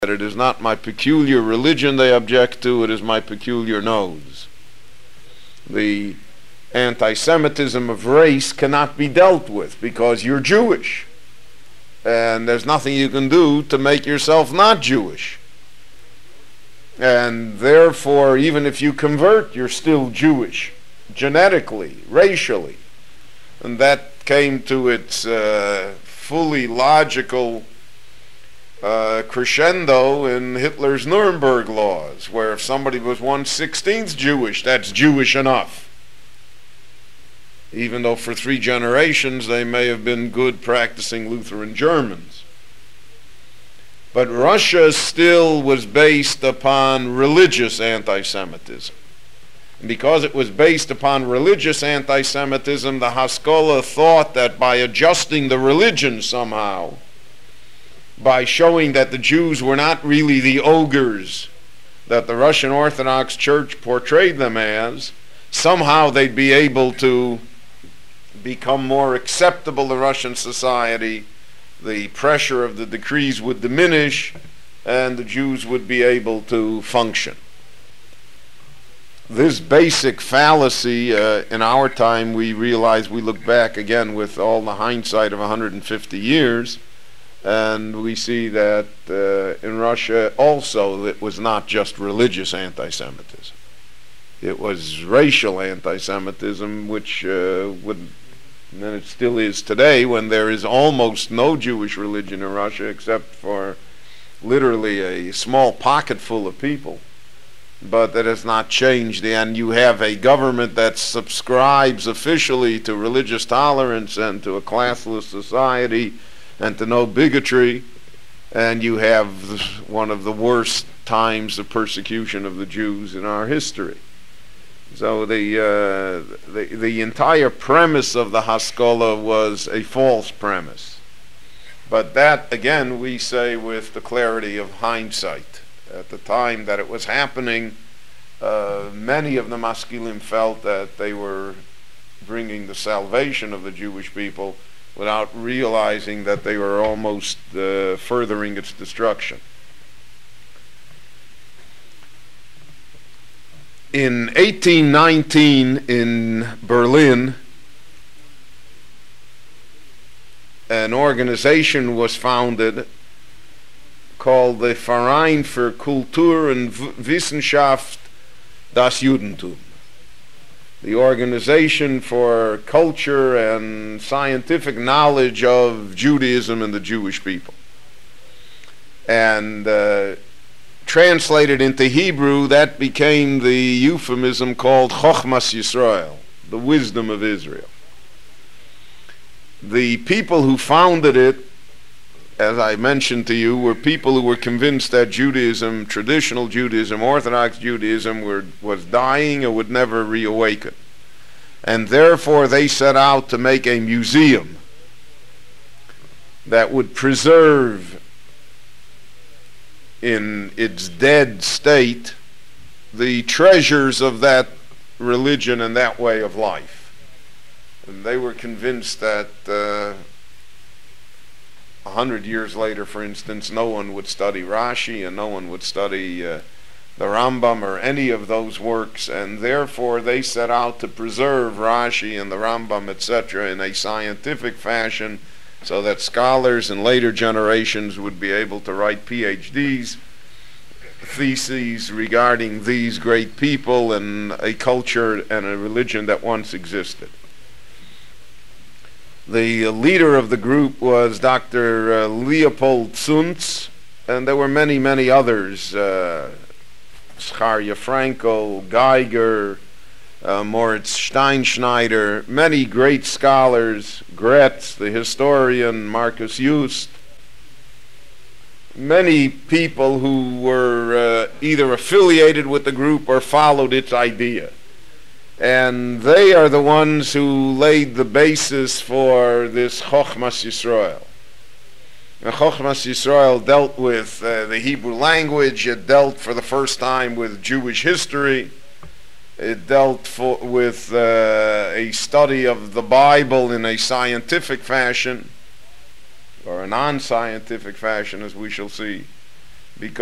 It is not my peculiar religion they object to, it is my peculiar nose. The anti-Semitism of race cannot be dealt with because you're Jewish. And there's nothing you can do to make yourself not Jewish. And therefore, even if you convert, you're still Jewish, genetically, racially. And that came to its fully logical crescendo in Hitler's Nuremberg laws, where if somebody was 1/16 Jewish, that's Jewish enough. Even though for 3 generations they may have been good practicing Lutheran Germans. But Russia still was based upon religious anti-Semitism. And because it was based upon religious anti-Semitism, the Haskalah thought that by adjusting the religion somehow, by showing that the Jews were not really the ogres that the Russian Orthodox Church portrayed them as, somehow they'd be able to become more acceptable to Russian society, the pressure of the decrees would diminish, and the Jews would be able to function. This basic fallacy, in our time, we realize, we look back again with all the hindsight of 150 years, and we see that in Russia also it was not just religious anti-Semitism. It was racial anti-Semitism, which would, and it still is today, when there is almost no Jewish religion in Russia except for literally a small pocketful of people. But that has not changed, and you have a government that subscribes officially to religious tolerance and to a classless society and to no bigotry, and you have one of the worst times of persecution of the Jews in our history. So the entire premise of the Haskalah was a false premise. But that, again, we say with the clarity of hindsight. At the time that it was happening, many of the Maskilim felt that they were bringing the salvation of the Jewish people without realizing that they were almost furthering its destruction. In 1819 in Berlin, an organization was founded called the Verein für Kultur und Wissenschaft das Judentum, the Organization for Culture and Scientific Knowledge of Judaism and the Jewish people. And translated into Hebrew, that became the euphemism called Chochmas Yisrael, the wisdom of Israel. The people who founded it, as I mentioned to you, were people who were convinced that Judaism, traditional Judaism, Orthodox Judaism, was dying and would never reawaken. And therefore they set out to make a museum that would preserve in its dead state the treasures of that religion and that way of life. And they were convinced that 100 years later, for instance, no one would study Rashi and no one would study the Rambam or any of those works, and therefore they set out to preserve Rashi and the Rambam, etc., in a scientific fashion so that scholars in later generations would be able to write PhDs, theses regarding these great people and a culture and a religion that once existed. The leader of the group was Dr. Leopold Zuntz, and there were many, many others, Scharia Frankel, Geiger, Moritz Steinschneider, many great scholars, Gretz, the historian, Marcus Just, many people who were either affiliated with the group or followed its idea. And they are the ones who laid the basis for this Chochmas Yisrael. And Chochmas Yisrael dealt with the Hebrew language. It dealt for the first time with Jewish history. It dealt with a study of the Bible in a scientific fashion, or a non-scientific fashion, as we shall see. because